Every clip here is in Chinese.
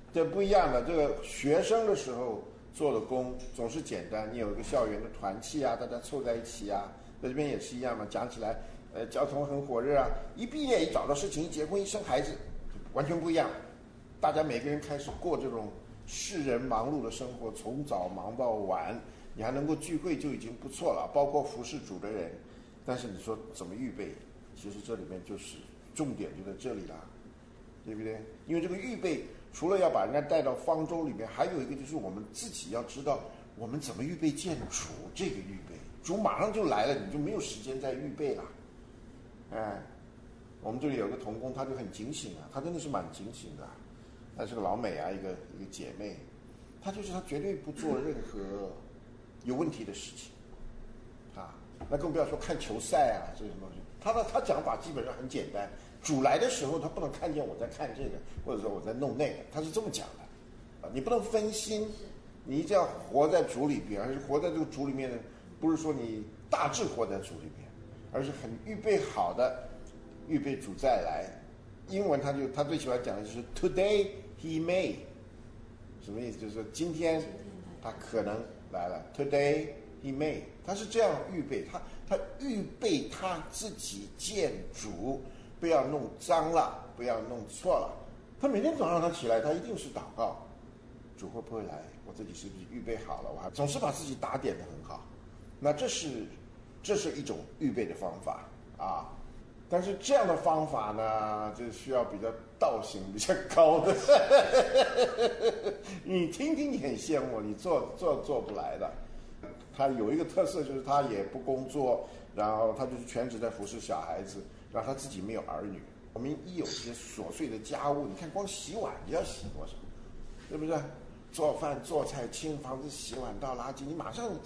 这不一样的。这个学生的时候做的工总是简单，你有一个校园的团契啊，大家凑在一起啊，在这边也是一样嘛。讲起来，交通很火热啊，一毕业一找到事情，一结婚一生孩子，完全不一样。大家每个人开始过这种世人忙碌的生活，从早忙到晚，你还能够聚会就已经不错了，包括服侍主的人。但是你说怎么预备，其实这里面就是重点就在这里了，对不对？因为这个预备除了要把人家带到方舟里面，还有一个就是我们自己要知道我们怎么预备见主。这个预备主马上就来了，你就没有时间再预备了。我们这里有个同工，他就很警醒啊，他真的是蛮警醒的。她是个老美啊，一个姐妹，她绝对不做任何有问题的事情啊。那更不要说看球赛啊这些东西。他讲法基本上很简单，主来的时候他不能看见我在看这个，或者说我在弄那个，他是这么讲的啊。你不能分心，你一定要活在主里边，而是活在这个主里面的，不是说你大致活在主里边，而是很预备好的预备主再来。英文他最喜欢讲的就是 Today he may， 什么意思？就是说今天他可能来了。Today he may， 他是这样预备，他预备他自己见主，不要弄脏了，不要弄错了。他每天早上他起来，他一定是祷告，主会不会来？我自己是不是预备好了？我还总是把自己打点得很好。那这是一种预备的方法啊。但是这样的方法呢，就需要比较道行比较高的。你听听你很羡慕，你做不来的。他有一个特色，就是他也不工作，然后他就是全职在服侍小孩子，然后他自己没有儿女。我们一有一些琐碎的家务，你看光洗碗你要洗多少，对不对？做饭做菜清房子洗碗倒垃圾，你马上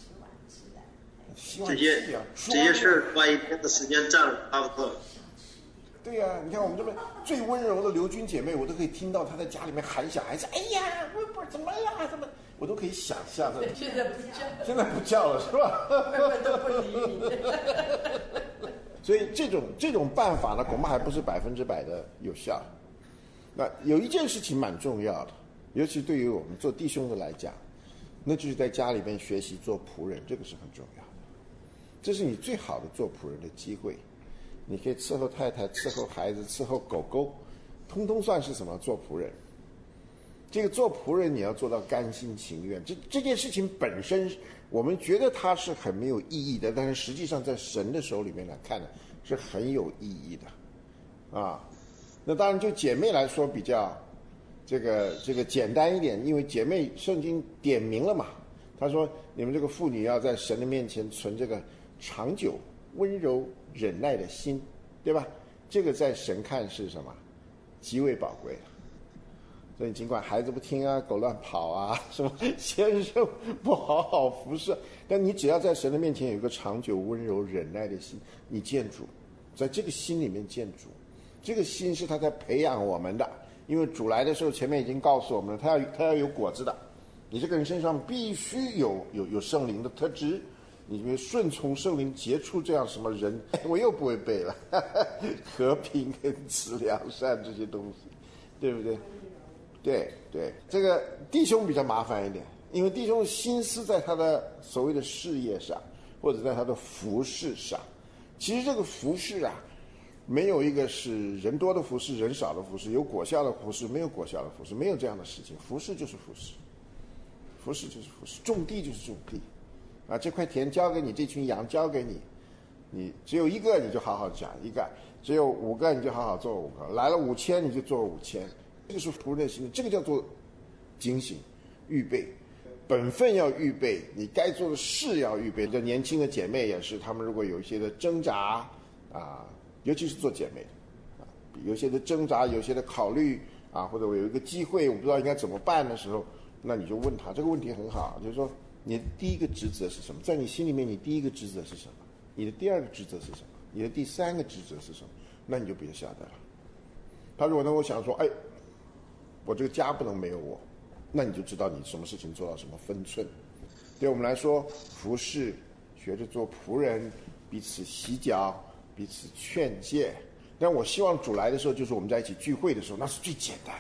洗碗机啊， 这些事儿花一天的时间占了差不多。 对呀、你看我们这边最温柔的刘军姐妹，我都可以听到她在家里面喊小孩子，哎呀，我怎么呀，怎么，我都可以想象的。 现在不叫， 现在不叫了是吧？ 都不理你。 所以这种办法呢，恐怕还不是100%的有效。那有一件事情蛮重要的，尤其对于我们做弟兄的来讲，那就是在家里面学习做仆人，这个是很重要的。这是你最好的做仆人的机会。你可以伺候太太，伺候孩子，伺候狗狗，通通算是什么？做仆人。这个做仆人你要做到甘心情愿。这件事情本身，我们觉得它是很没有意义的，但是实际上在神的手里面来看呢，是很有意义的啊。那当然就姐妹来说比较这个简单一点，因为姐妹圣经点明了嘛，他说你们这个妇女要在神的面前存这个长久温柔忍耐的心，对吧？这个在神看是什么？极为宝贵的。所以尽管孩子不听啊，狗乱跑啊，什么先生不好好服侍，但你只要在神的面前有一个长久温柔忍耐的心，你见主，在这个心里面见主，这个心是他在培养我们的。因为主来的时候前面已经告诉我们了，他要有果子的，你这个人身上必须有圣灵的特质，你顺从圣灵结出这样什么人，我又不会背了，和平跟慈良善这些东西，对不对？对，这个弟兄比较麻烦一点，因为弟兄心思在他的所谓的事业上，或者在他的服事上。其实这个服事啊，没有一个是人多的服事，人少的服事，有果效的服事，没有果效的服事，没有这样的事情。服事就是服事，服事就是服事，种地就是种地啊。这块田交给你，这群羊交给你，你只有一个你就好好讲一个，只有5个你就好好做5个，来了5000你就做5000。这个是仆人的心，这个叫做警醒预备，本分要预备，你该做的事要预备。这年轻的姐妹也是，她们如果有一些的挣扎啊，尤其是做姐妹的啊，有些的挣扎，有些的考虑啊，或者我有一个机会我不知道应该怎么办的时候，那你就问她。这个问题很好，就是说你的第一个职责是什么？在你心里面，你第一个职责是什么？你的第二个职责是什么？你的第三个职责是什么？那你就别下单了。他如果能够想说，哎，我这个家不能没有我，那你就知道你什么事情做到什么分寸。对我们来说，服侍，学着做仆人，彼此洗脚，彼此劝诫。但我希望主来的时候，就是我们在一起聚会的时候，那是最简单。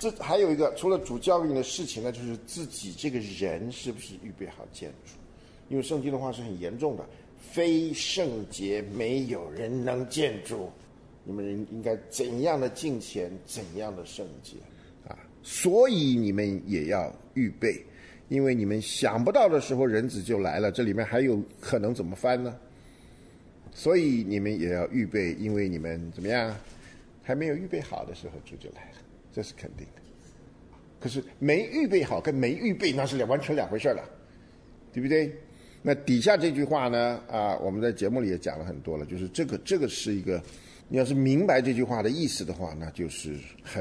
这还有一个，除了主教给你的事情呢，就是自己这个人是不是预备好建筑？因为圣经的话是很严重的，非圣洁没有人能建筑。你们人应该怎样的敬虔，怎样的圣洁啊！所以你们也要预备，因为你们想不到的时候，人子就来了。这里面还有可能怎么翻呢？所以你们也要预备，因为你们怎么样，还没有预备好的时候，主就来了，这是肯定的。可是没预备好跟没预备那是完全两回事了，对不对？那底下这句话呢，我们在节目里也讲了很多了，就是这个是一个，你要是明白这句话的意思的话，那就是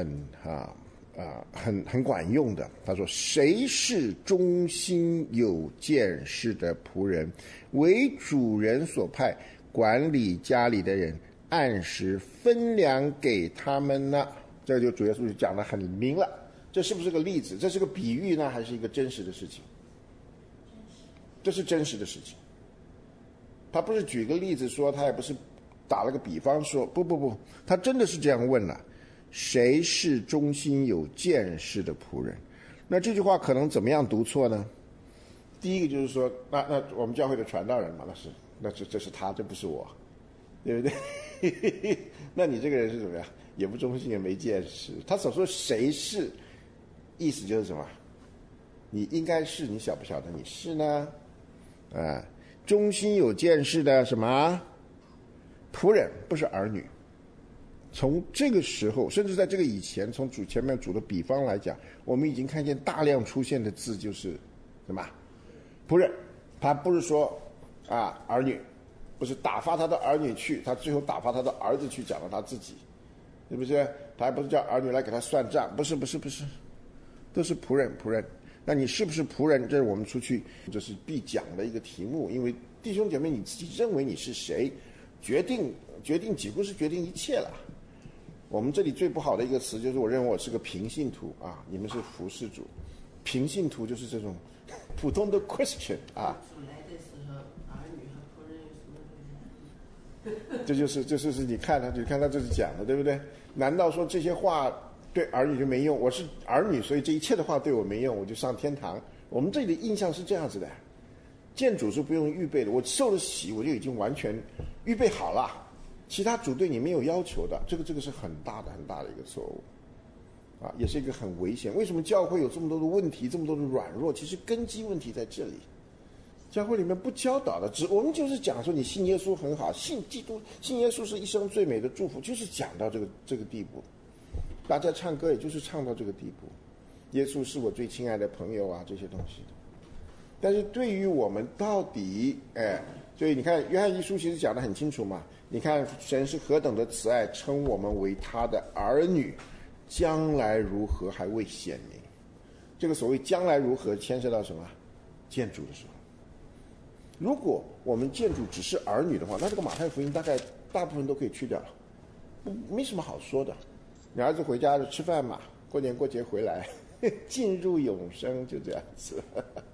很管用的。他说：“谁是忠心有见识的仆人，为主人所派，管理家里的人，按时分粮给他们呢？”这就主耶稣就讲得很明了。这是不是个例子？这是个比喻呢，还是一个真实的事情？这是真实的事情。他不是举个例子说，他也不是打了个比方说，不，他真的是这样问了：谁是忠心有见识的仆人？那这句话可能怎么样读错呢？第一个就是说，那我们教会的传道人嘛，这是他，这不是我，对不对？那你这个人是怎么样？也不忠心，也没见识。他所说谁是，意思就是什么？你应该是，你晓不晓得你是呢？忠心有见识的什么仆人，不是儿女。从这个时候，甚至在这个以前，从前面主的比方来讲，我们已经看见大量出现的字就是什么仆人。他不是说儿女，不是打发他的儿女去，他最后打发他的儿子去，讲了他自己，是不是？他还不是叫儿女来给他算账，不是，都是仆人。那你是不是仆人？这是我们出去这是必讲的一个题目。因为弟兄姐妹，你自己认为你是谁，决定几乎是决定一切了。我们这里最不好的一个词就是，我认为我是个平信徒啊，你们是服侍主。平信徒就是这种普通的 Christian 啊。 主来的时候，儿女和仆人有什么不一样？ 这就是你看他这是讲的，对不对？难道说这些话对儿女就没用？我是儿女，所以这一切的话对我没用，我就上天堂。我们这里的印象是这样子的，见主是不用预备的，我受了洗，我就已经完全预备好了，其他主对你没有要求的。这个是很大的一个错误也是一个很危险。为什么教会有这么多的问题，这么多的软弱？其实根基问题在这里。教会里面不教导的，我们就是讲说你信耶稣很好，信基督，信耶稣是一生最美的祝福，就是讲到这个地步。大家唱歌也就是唱到这个地步，耶稣是我最亲爱的朋友这些东西。但是对于我们到底所以你看约翰一书其实讲得很清楚嘛。你看神是何等的慈爱，称我们为他的儿女，将来如何还未显明。这个所谓将来如何牵涉到什么？见主的时候。如果我们见主只是儿女的话，那这个马太福音大概大部分都可以去掉了，没什么好说的。你儿子回家就吃饭嘛，过年过节回来进入永生，就这样子。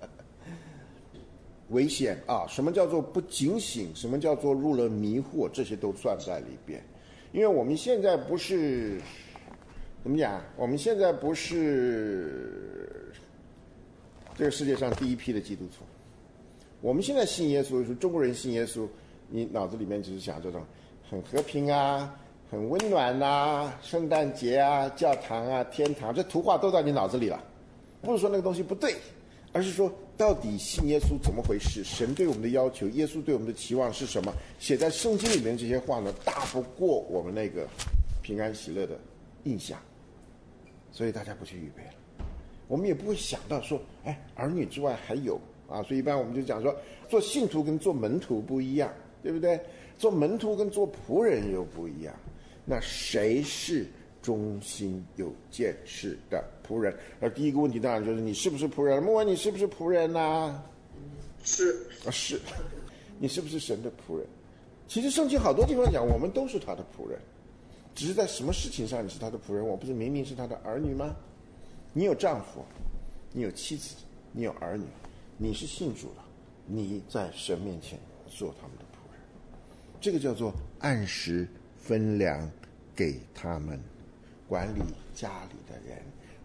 危险什么叫做不警醒，什么叫做入了迷惑，这些都算在里边。因为我们现在不是怎么讲，我们现在不是这个世界上第一批的基督徒。我们现在信耶稣，中国人信耶稣，你脑子里面只是想这种很和平很温暖圣诞节教堂天堂，这图画都在你脑子里了。不是说那个东西不对，而是说到底信耶稣怎么回事，神对我们的要求，耶稣对我们的期望是什么，写在圣经里面这些话呢，大不过我们那个平安喜乐的印象，所以大家不去预备了。我们也不会想到说儿女之外还有所以一般我们就讲说，做信徒跟做门徒不一样，对不对？做门徒跟做仆人又不一样。那谁是忠心有见识的仆人？而第一个问题当然就是你是不是仆人？莫问你是不是仆人是是，你是不是神的仆人？其实圣经好多地方讲我们都是他的仆人，只是在什么事情上你是他的仆人？我不是明明是他的儿女吗？你有丈夫，你有妻子，你有儿女，你是信主的，你在神面前做他们的仆人。这个叫做按时分粮给他们，管理家里的人，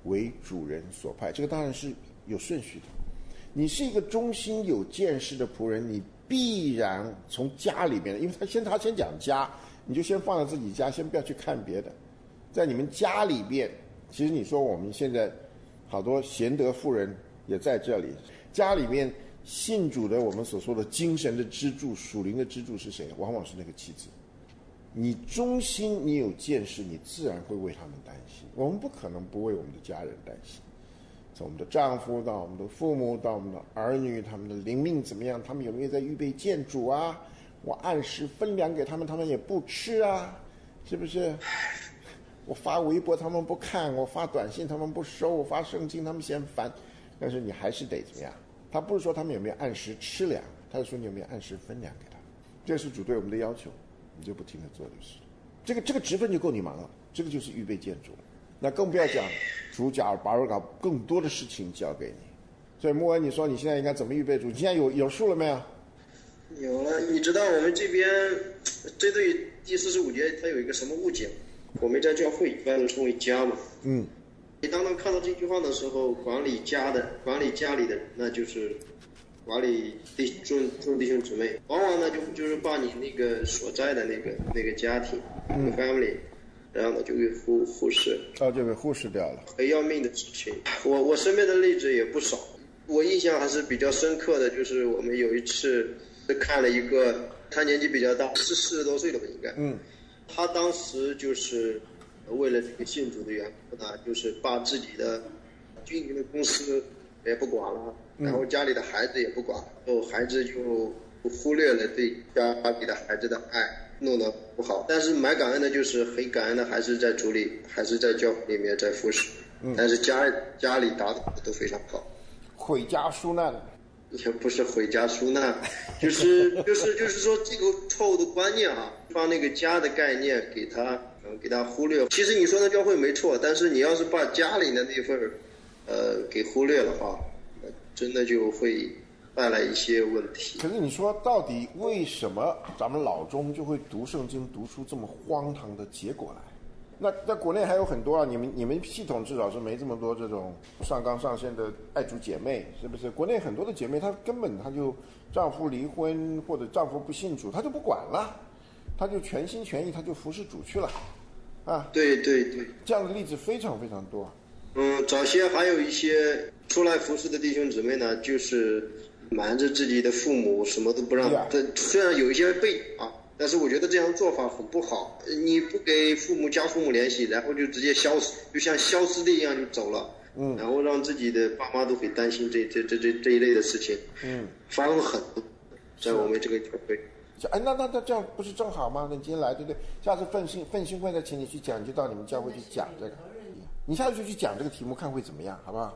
为主人所派，这个当然是有顺序的。你是一个忠心有见识的仆人，你必然从家里面，因为他先讲家，你就先放在自己家，先不要去看别的。在你们家里边，其实你说我们现在好多贤德妇人也在这里，家里面信主的，我们所说的精神的支柱、属灵的支柱是谁？往往是那个妻子。你忠心，你有见识，你自然会为他们担心。我们不可能不为我们的家人担心，从我们的丈夫到我们的父母到我们的儿女，他们的灵命怎么样？他们有没有在预备见主啊？我按时分粮给他们，他们也不吃啊，是不是？我发微博他们不看，我发短信他们不收，我发圣经他们嫌烦，但是你还是得怎么样？他不是说他们有没有按时吃粮，他是说你有没有按时分粮给他，这是主对我们的要求，你就不停地做就是了。这个职分就够你忙了，这个就是预备建筑。那更不要讲主把搞更多的事情交给你。所以莫恩，你说你现在应该怎么预备主？你现在有数了没有？ 有了。你知道我们这边针对第45节它有一个什么误解？我们在教会一般都称为家嘛。你当看到这句话的时候，管理家里的，那就是管理众弟兄姊妹，往往呢就是把你那个所在的那个家庭，那个 family， 然后呢就给忽视， 就给忽视掉了。 很要命的事情。我身边的例子也不少，我印象还是比较深刻的，就是我们有一次看了一个，他年纪比较大，是40多岁了吧应该。他当时就是为了这个信主的缘故呢，就是把自己的经营的公司也不管了，然后家里的孩子也不管，然后孩子就忽略了对家里的孩子的爱，弄得不好。但是蛮感恩的，就是很感恩的，还是在主里，还是在教会里面在服侍。但是家里打理的都非常好。 毁家纾难。 也不是回家纾难，就是说这个错误的观念啊，把那个家的概念给他忽略。其实你说的教会没错，但是你要是把家里的那份给忽略的话，真的就会带来一些问题。 可是你说到底为什么咱们老中就会读圣经读出这么荒唐的结果来？那在国内还有很多啊，你们系统至少是没这么多这种上纲上线的爱主姐妹，是不是？国内很多的姐妹，她根本她就丈夫离婚或者丈夫不信主，她就不管了，她就全心全意，她就服侍主去了，啊。 对， 这样的例子非常非常多。 早些还有一些出来服侍的弟兄姊妹呢，就是瞒着自己的父母，什么都不让。虽然有一些背啊。但是我觉得这样做法很不好，你不给家父母联系，然后就直接消失，就像消失的一样就走了，然后让自己的爸妈都会担心这一类的事情，发生很多，在我们这个教会。 那这样不是正好吗？那你今天来对不对？下次奋兴会再请你去讲，你就到你们教会去讲这个，你下次就去讲这个题目，看会怎么样，好不好？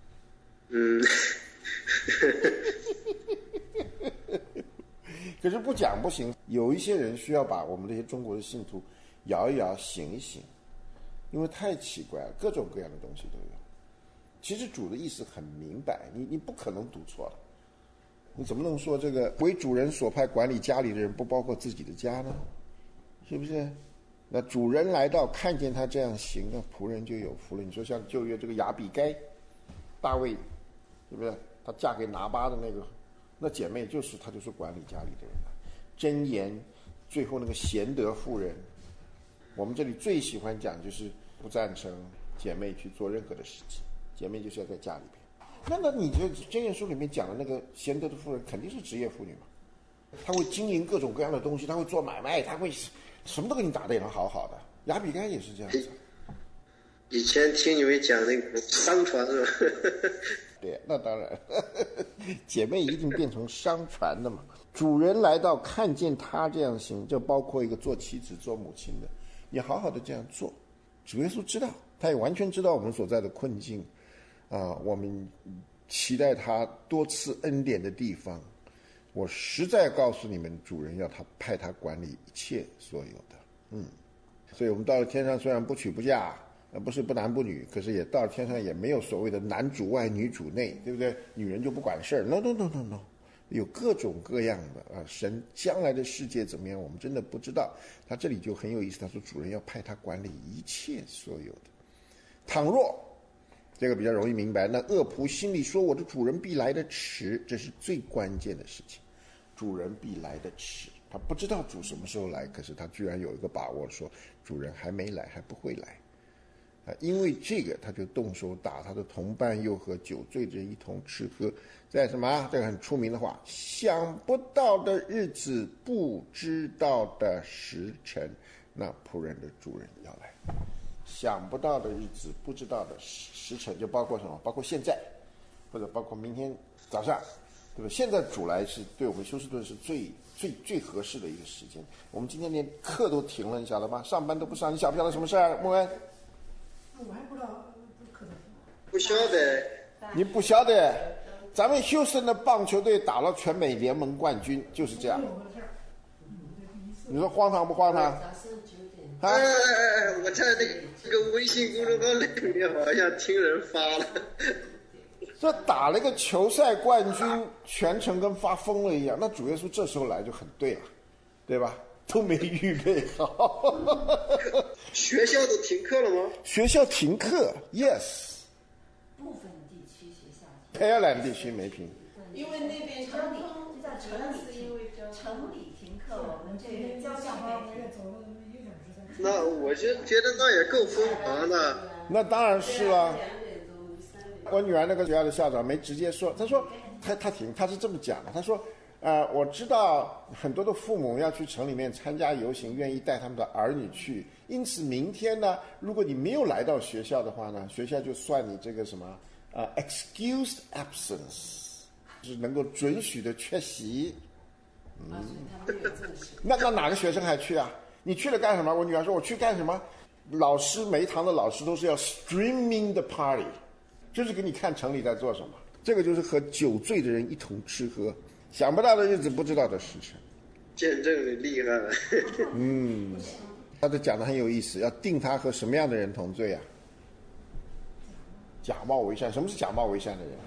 可是不讲不行，有一些人需要把我们这些中国的信徒摇一摇、醒一醒，因为太奇怪了，各种各样的东西都有。其实主的意思很明白，你不可能读错了。你怎么能说这个为主人所派管理家里的人不包括自己的家呢？是不是？那主人来到看见他这样行，那仆人就有福了。你说像旧约这个亚比该，大卫，是不是？他嫁给拿巴的那姐妹她就是管理家里的人了。箴言最后那个贤德妇人，我们这里最喜欢讲就是不赞成姐妹去做任何的事情，姐妹就是要在家里边。那你这箴言书里面讲的那个贤德的妇人肯定是职业妇女嘛，她会经营各种各样的东西，她会做买卖，她会什么都给你打得好好的。亚比该也是这样子。 以前听你们讲那个商船是吧？ 对，那当然，姐妹一定变成商船的嘛。主人来到看见他这样行，就包括一个做妻子做母亲的，你好好的这样做。主耶稣知道，他也完全知道我们所在的困境我们期待他多次恩典的地方。我实在告诉你们，主人要派他管理一切所有的。所以我们到了天上，虽然不娶不嫁，不是不男不女，可是也到了天上也没有所谓的男主外女主内，对不对？女人就不管事儿 ，no， 有各种各样的神将来的世界怎么样，我们真的不知道。他这里就很有意思，他说主人要派他管理一切所有的。倘若这个比较容易明白。那恶仆心里说：“我的主人必来的迟。”这是最关键的事情，主人必来的迟。他不知道主什么时候来，可是他居然有一个把握，说主人还没来，还不会来。因为这个，他就动手打他的同伴，又和酒醉的人一同吃喝。在什么？这个很出名的话：想不到的日子，不知道的时辰，那仆人的主人要来。想不到的日子，不知道的时辰，就包括什么？包括现在，或者包括明天早上，对吧？现在主来是对我们休斯顿是最合适的一个时间。我们今天连课都停了，你晓得吗？上班都不上，你晓不晓得什么事儿？莫恩？ 我还不知道可能。 不晓得。 你不晓得？咱们休斯顿的棒球队打了全美联盟冠军，就是这样。你说荒唐不荒唐？ 我在那个微信公众号里面好像听人发了。 这打了一个球赛冠军，全程跟发疯了一样。那主耶稣这时候来就很对了，对吧？都没预备好。 学校都停课了吗？ 学校停课 ，yes。 部分地区学校。 佩尔兰地区没停。 因为那边交通就叫城里停课，我们这边交校没停。 那我就觉得那也够疯狂的。 那当然是了。我女儿那个学校的校长没直接说，他说他是这么讲的，他说，我知道很多的父母要去城里面参加游行，愿意带他们的儿女去，因此明天呢，如果你没有来到学校的话呢，学校就算你这个什么excused absence， 就是能够准许的缺席。那哪个学生还去啊？你去了干什么？我女儿说我去干什么？老师每一堂的老师都是要 streaming the party， 就是给你看城里在做什么。这个就是和酒醉的人一同吃喝，想不到的日子，不知道的时辰。 见证的厉害了。 他这讲的很有意思，要定他和什么样的人同罪啊？假冒为善。什么是假冒为善的人？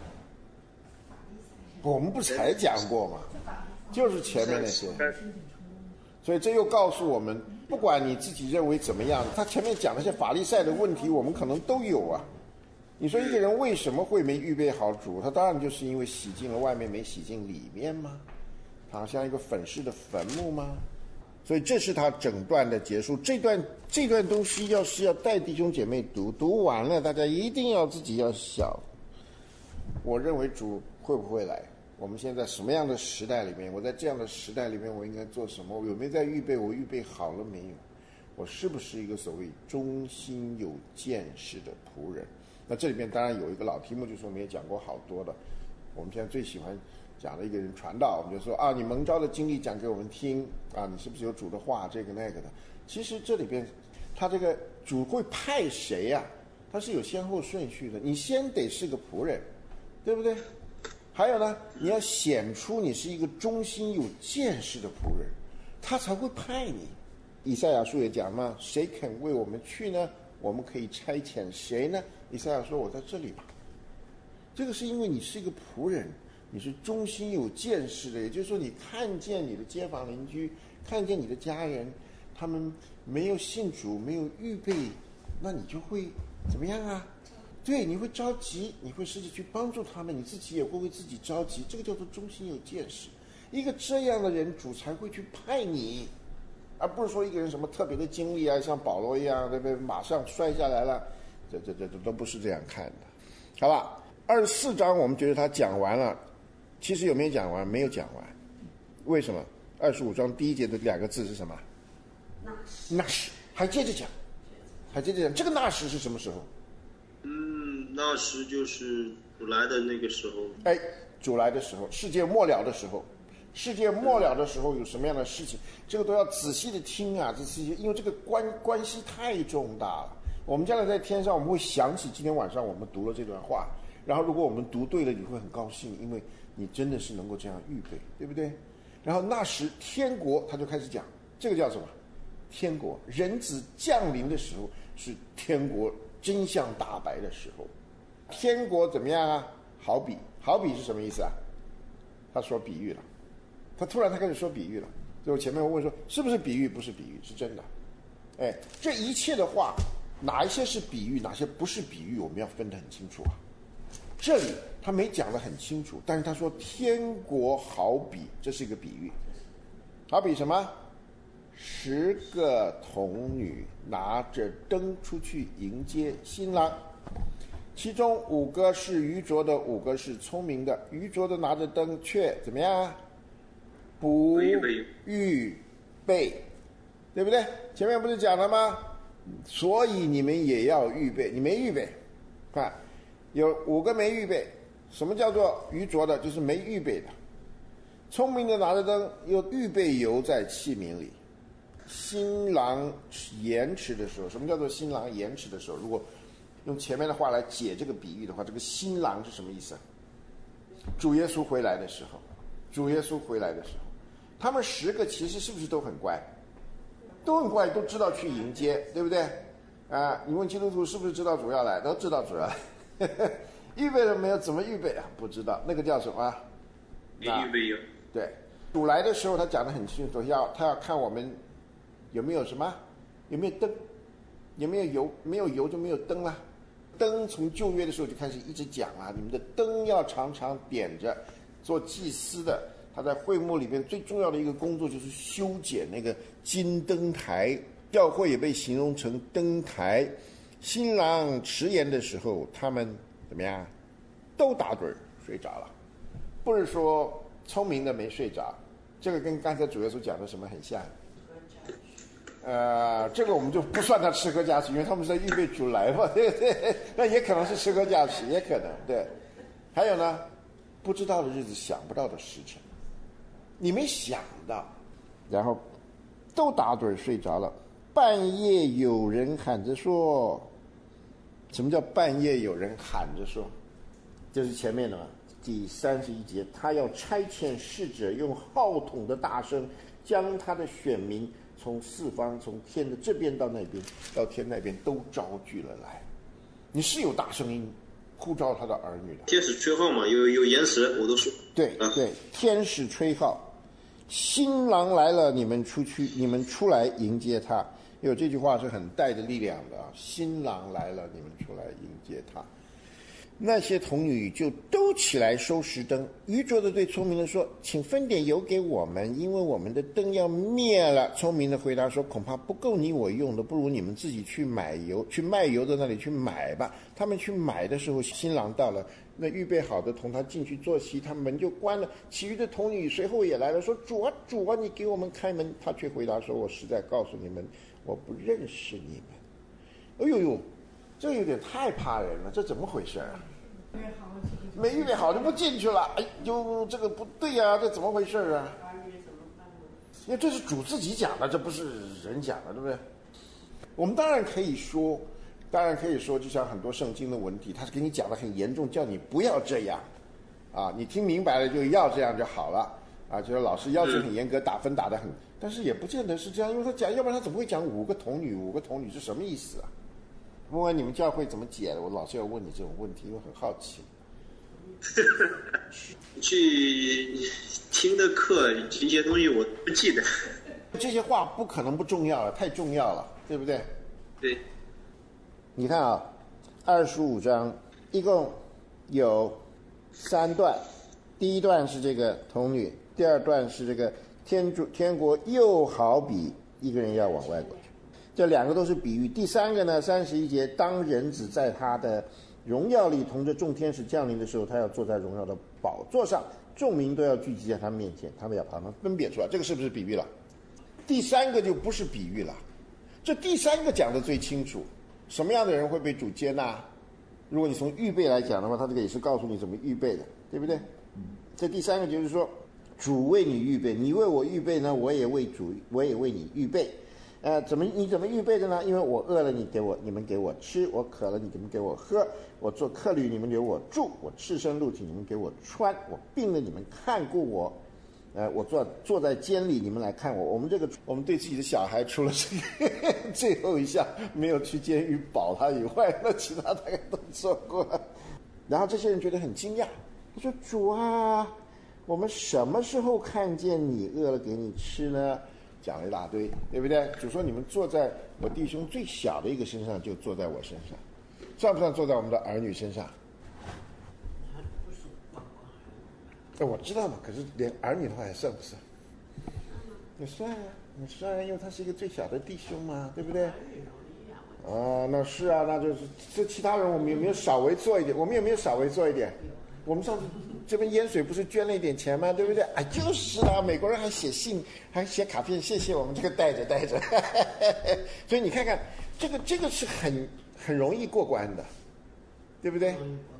我们不才讲过吗？就是前面那些。所以这又告诉我们，不管你自己认为怎么样，他前面讲那些法利赛的问题，我们可能都有啊。你说一个人为什么会没预备好主？他当然就是因为洗净了外面，没洗净里面吗？他好像一个粉饰的坟墓吗？所以这是他整段的结束。这段东西要带弟兄姐妹读完了，大家一定要自己要想，我认为主会不会来？我们现在什么样的时代里面？我在这样的时代里面，我应该做什么？我有没有在预备？我预备好了没有？我是不是一个所谓忠心有见识的仆人？那这里面当然有一个老题目，就是我们也讲过好多的。我们现在最喜欢讲的一个人传道，我们就说你蒙召的经历讲给我们听你是不是有主的话，这个那个的。其实这里边，他这个主会派谁呀？他是有先后顺序的。你先得是个仆人，对不对？还有呢，你要显出你是一个忠心有见识的仆人，他才会派你。以赛亚书也讲嘛，谁肯为我们去呢？我们可以差遣谁呢？以赛亚说：“我在这里吧。”这个是因为你是一个仆人，你是忠心有见识的，也就是说，你看见你的街坊邻居，看见你的家人，他们没有信主，没有预备，那你就会怎么样啊？对，你会着急，你会试着去帮助他们，你自己也会为自己着急，这个叫做忠心有见识。一个这样的人，主才会去派你，而不是说一个人什么特别的经历啊，像保罗一样，对不对？马上摔下来了，这都不是这样看的，好吧？24章我们觉得他讲完了，其实有没有讲完？没有讲完，为什么？25章第1节的2个字是什么？那时，还接着讲，这个那时是什么时候？ 那时就是主来的那个时候。 主来的时候，世界末了的时候，世界末了的时候有什么样的事情？这个都要仔细的听啊，因为这个关系太重大了。我们将来在天上，我们会想起今天晚上我们读了这段话，然后如果我们读对了，你会很高兴，因为你真的是能够这样预备，对不对？然后那时天国，他就开始讲，这个叫什么？天国，人子降临的时候，是天国真相大白的时候。天国怎么样啊？好比是什么意思啊？他说比喻了，他开始说比喻了。所以我前面我问说是不是比喻？不是比喻，是真的。这一切的话哪一些是比喻，哪些不是比喻，我们要分得很清楚啊。这里他没讲得很清楚，但是他说天国好比，这是一个比喻，好比什么？10个童女拿着灯出去迎接新郎，其中5个是愚拙的，5个是聪明的。愚拙的拿着灯却怎么样？不预备，对不对？前面不是讲了吗？所以你们也要预备，你没预备，看有5个没预备。什么叫做愚拙的？就是没预备的。聪明的拿着灯，又预备油在器皿里。新郎延迟的时候，什么叫做新郎延迟的时候？如果用前面的话来解这个比喻的话，这个新郎是什么意思？主耶稣回来的时候，主耶稣回来的时候，他们10个其实是不是都很乖？都很乖，都知道去迎接，对不对？啊，你问基督徒是不是知道主要来？都知道主要来。预备了没有？怎么预备啊？不知道，那个叫什么？ 没预备有。 对，主来的时候他讲得很清楚，他要看我们有没有什么，有没有灯，有没有油，没有油就没有灯了。灯从旧约的时候就开始一直讲了，你们的灯要常常点着。做祭司的，他在会幕里面最重要的一个工作就是修剪那个金灯台，教会也被形容成灯台。新郎迟延的时候，他们怎么样？都打盹睡着了，不是说聪明的没睡着，这个跟刚才主耶稣讲的什么很像。这个我们就不算他吃喝嫁娶，因为他们是在预备主来嘛，对不对？那也可能是吃喝嫁娶，也可能对。还有呢，不知道的日子，想不到的时辰，你没想到，然后都打盹睡着了。半夜有人喊着说，什么叫半夜有人喊着说？就是前面的嘛，第31节，他要差遣使者，用号筒的大声，将他的选民从四方，从天的这边到那边，到天那边都招聚了来。你是有大声音呼召他的儿女的。 天使吹号嘛，有延时，我都说。 对对，天使吹号，新郎来了，你们出来迎接他。有这句话是很带着力量的啊！新郎来了，你们出来迎接他。那些童女就都起来收拾灯。愚拙的对聪明的说：“请分点油给我们，因为我们的灯要灭了。”聪明的回答说：“恐怕不够你我用的，不如你们自己去买油，去卖油的那里去买吧。”他们去买的时候，新郎到了，那预备好的同他进去坐席，他门就关了。其余的童女随后也来了，说：“主啊，主啊，你给我们开门。”他却回答说：“我实在告诉你们，我不认识你们。”哎呦呦，这有点太怕人了，这怎么回事啊？没预备好就不进去了，哎呦，这个不对呀，这怎么回事啊？因为这是主自己讲的，这不是人讲的，对不对？我们当然可以说，就像很多圣经的文体，他是给你讲的很严重，叫你不要这样，啊，你听明白了就要这样就好了，啊，就是老师要求很严格，打分打得很，但是也不见得是这样，因为他讲，要不然他怎么会讲5个童女？5个童女是什么意思啊？问问你们教会怎么解的？我老是要问你这种问题，我很好奇。 去听的课，这些东西我不记得。 这些话不可能不重要了，太重要了，对不对？ 对。 你看啊，25章一共有3段，第一段是这个童女，第二段是这个天国又好比一个人要往外走。这2个都是比喻。第3个呢，31节，当人子在他的荣耀里同着众天使降临的时候，他要坐在荣耀的宝座上，众民都要聚集在他面前，他们要把他们分别出来。这个是不是比喻了？第3个就不是比喻了，这第3个讲的最清楚，什么样的人会被主接纳？如果你从预备来讲的话，他这个也是告诉你怎么预备的，对不对？这第3个就是说，主为你预备，你为我预备呢，我也为你预备。你怎么预备的呢？因为我饿了，你们给我吃；我渴了，你们给我喝；我做客旅，你们留我住；我赤身露体，你们给我穿；我病了，你们看顾我；我坐在监里，你们来看我。我们对自己的小孩，除了这个最后一项没有去监狱保他以外，那其他大概都做过了。然后这些人觉得很惊讶，他说：“主啊，我们什么时候看见你饿了给你吃呢？ 讲了一大堆，对不对？主说你们坐在我弟兄最小的一个身上，就坐在我身上，算不算坐在我们的儿女身上？ 还不是包括我知道嘛，可是连儿女的话还算不算？你算啊，你算啊，因为他是一个最小的弟兄嘛，对不对？那是啊，那就是这其他人我们有没有稍微做一点？我们有没有稍微做一点？我们上次这边淹水不是捐了一点钱吗？对不对？哎，就是啊，美国人还写信，还写卡片，谢谢我们这个带着。所以你看看，这个是很容易过关的，对不对？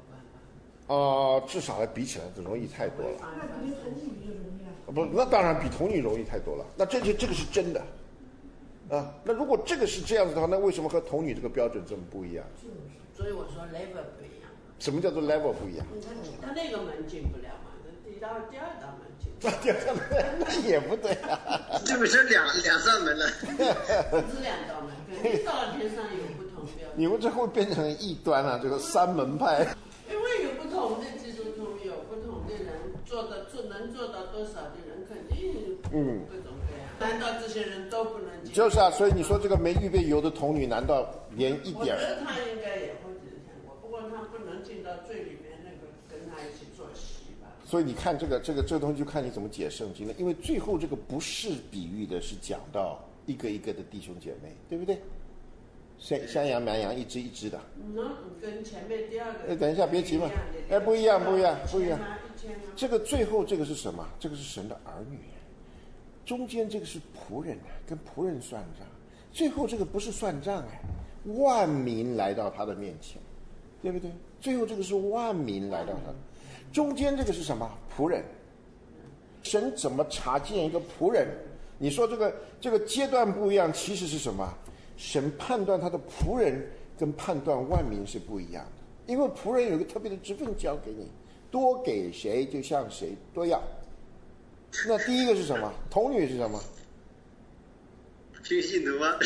至少还比起来就容易太多了。不，那当然比童女容易太多了。那这个是真的。那如果这个是这样子的话，那为什么和童女这个标准这么不一样？ 所以我说 level 不一样。 什么叫做 level 不一样？ 他那个门进不了嘛，第二道门进不了。 第二道门那也不对啊。 这不是两扇门了？ 不是两道门，肯定到了天上有不同标准。 你们这会变成异端啊，这个三门派。 因为有不同的基督徒，有不同的人能做到多少的人，肯定各种各样。难道这些人都不能进？ 就是啊，所以你说这个没预备油的童女，难道连一点？ 我觉得他应该也会这样过，不过他不能进到最里面那个跟他一起做席吧。 所以你看这个东西，就看你怎么解圣经了。因为最后这个不是比喻的，是讲到一个一个的弟兄姐妹，对不对？山羊、绵羊一只一只的。 跟前面第二个。 等一下，别急嘛。不一样。这个最后这个是什么？这个是神的儿女。中间这个是仆人，跟仆人算账。最后这个不是算账万民来到他的面前，对不对？最后这个是万民来到他。中间这个是什么？仆人。神怎么查见一个仆人？你说这个阶段不一样，其实是什么？神判断他的仆人跟判断万民是不一样的，因为仆人有一个特别的职分交给你，多给谁就向谁多要。那第一个是什么？童女是什么？ 听信徒啊。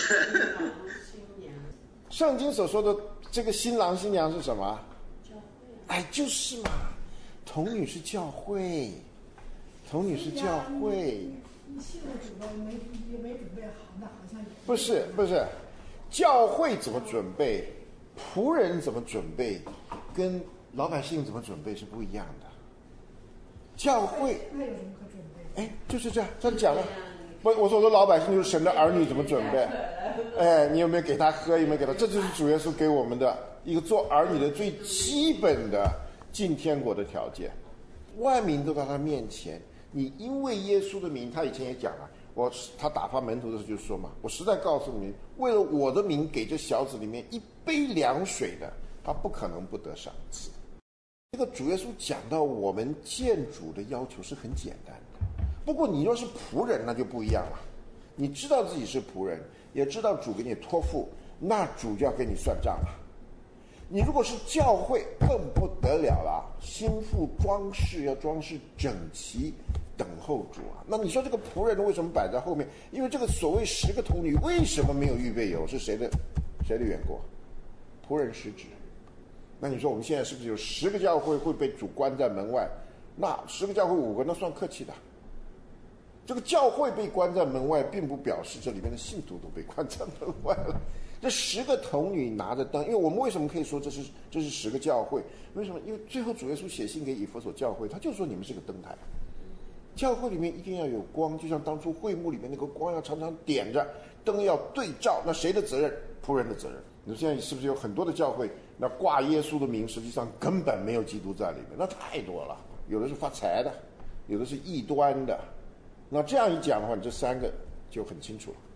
圣经所说的这个新郎新娘是什么？ 教会。 就是嘛，童女是教会，童女是教会。 你信了主了，没准备好，那好像也不是，教会怎么准备，仆人怎么准备，跟老百姓怎么准备是不一样的。教会那有什么可准备？ 就是这样讲了。我说老百姓就是神的儿女怎么准备？你有没有给他喝？有没有给他？这就是主耶稣给我们的一个做儿女的最基本的进天国的条件。万民都到他面前，你因为耶稣的名，他以前也讲了，他打发门徒的时候就说嘛，我实在告诉你们，为了我的名给这小子里面一杯凉水的，他不可能不得赏赐。这个主耶稣讲到我们见主的要求是很简单的，不过你若是仆人那就不一样了。你知道自己是仆人，也知道主给你托付，那主就要跟你算账了。你如果是教会更不得了了，心腹装饰要装饰整齐，等候主啊。那你说这个仆人为什么摆在后面？因为这个所谓10个童女为什么没有预备油？是谁的缘故？仆人失职。那你说我们现在是不是有10个教会会被主关在门外？那10个教会5个那算客气的。这个教会被关在门外，并不表示这里面的信徒都被关在门外了。这10个童女拿着灯，因为我们为什么可以说这是10个教会？为什么？因为最后主耶稣写信给以弗所教会，他就说你们是个灯台，教会里面一定要有光，就像当初会幕里面那个光要常常点着，灯要对照。那谁的责任？仆人的责任。你说现在是不是有很多的教会，那挂耶稣的名，实际上根本没有基督在里面，那太多了。有的是发财的，有的是异端的。那这样一讲的话，你这3个就很清楚了。